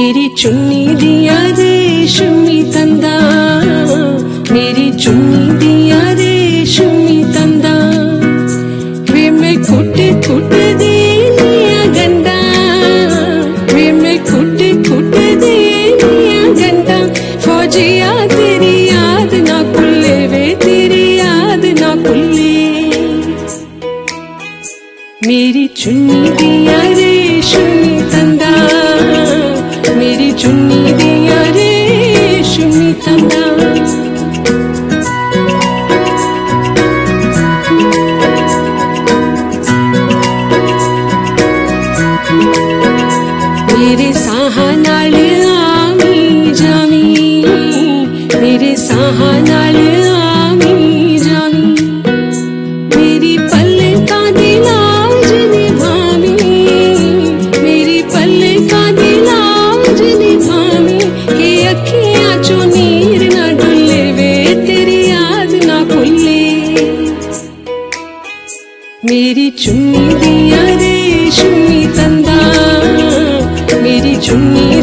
मेरी चुन्नी दिया रेशमी तंदा, मेरी चुन्नी दिया रेशमी तंदा। वे मैं कुट कुट देनिया गंडा, वे मैं कुट कुट देनिया गंडा। फौजिया तेरी याद ना भुले, वे तेरी याद ना भुले। मेरी चुन्नी दिया रेशमी तंदा, मेरी चुन्नी दिया रेशमी तंदा। मेरे साहां नाल आमी जामी, मेरे साहां नाल आमी जामी। मेरी पलकां दी लाज निभावी, मेरी पलकां दी लाज निभावी। के अखियां चो नीर ना डुले, वे तेरी याद ना भुले। मेरी चुन्नी दिया रेशमी तंदा, मेरी चुन्नी